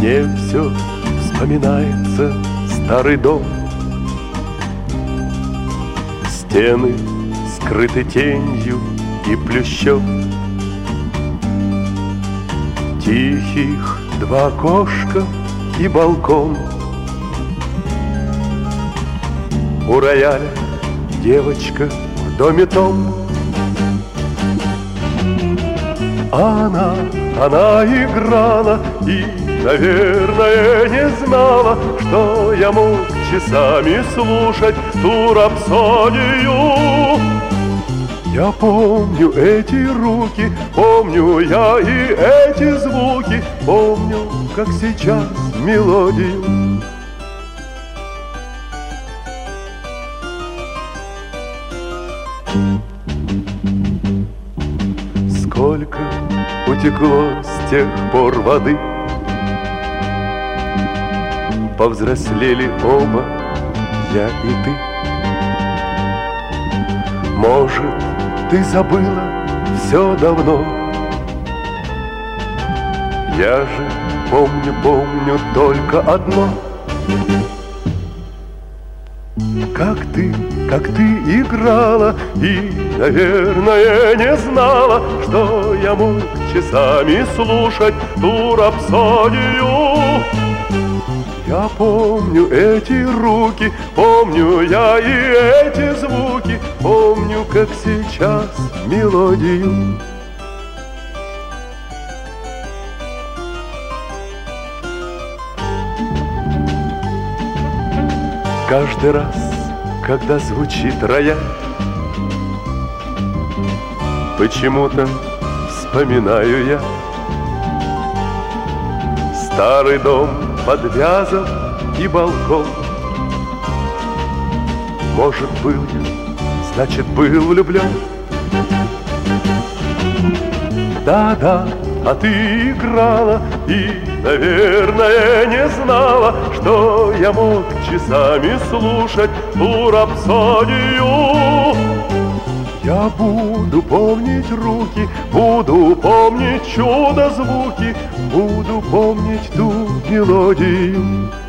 Мне все вспоминается старый дом. Стены скрыты тенью и плющом. Тихих два окошка и балкон. У рояля девочка в доме том. Она играла и, наверное, не знала, что я мог часами слушать ту рапсодию. Я помню эти руки, помню я и эти звуки, помню, как сейчас мелодию. Сколько утекло с тех пор воды, повзрослели оба, я и ты. Может, ты забыла все давно. Я же помню только одно. Как ты играла и, наверное, не знала, что я мог часами слушать ту рапсодию. Я помню эти руки, помню я и эти звуки, помню, как сейчас мелодию. Каждый раз, когда звучит рояль, почему-то вспоминаю я старый дом подвязан и балкон. Может, был я, значит, был влюблен. Да, а ты играла и, наверное, не знала, что я мог часами слушать ту рапсодию. Я буду помнить руки, буду помнить чудо-звуки, буду помнить ту мелодию.